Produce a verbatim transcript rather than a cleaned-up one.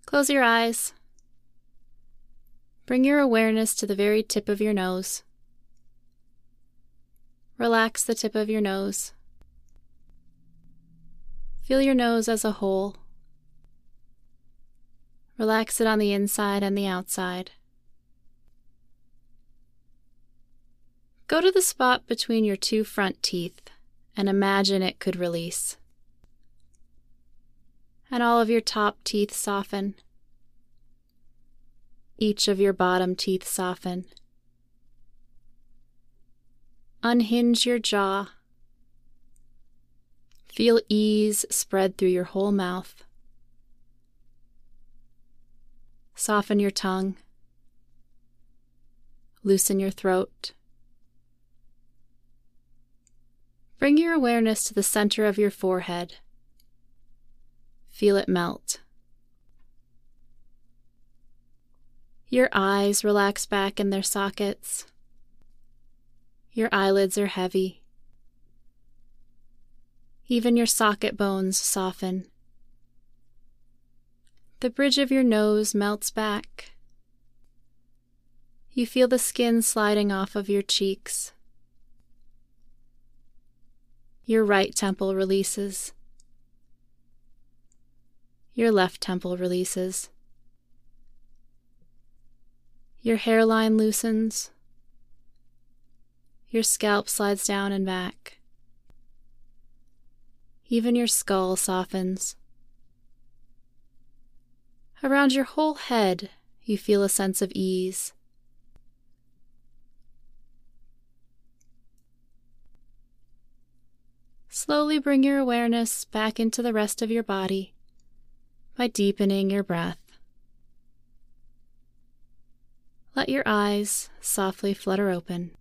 Close your eyes. Bring your awareness to the very tip of your nose. Relax the tip of your nose. Feel your nose as a whole. Relax it on the inside and the outside. Go to the spot between your two front teeth and imagine it could release. And all of your top teeth soften. Each of your bottom teeth soften. Unhinge your jaw. Feel ease spread through your whole mouth. Soften your tongue. Loosen your throat. Bring your awareness to the center of your forehead. Feel it melt. Your eyes relax back in their sockets. Your eyelids are heavy. Even your socket bones soften. The bridge of your nose melts back. You feel the skin sliding off of your cheeks. Your right temple releases. Your left temple releases. Your hairline loosens. Your scalp slides down and back. Even your skull softens. Around your whole head, you feel a sense of ease. Slowly bring your awareness back into the rest of your body by deepening your breath. Let your eyes softly flutter open.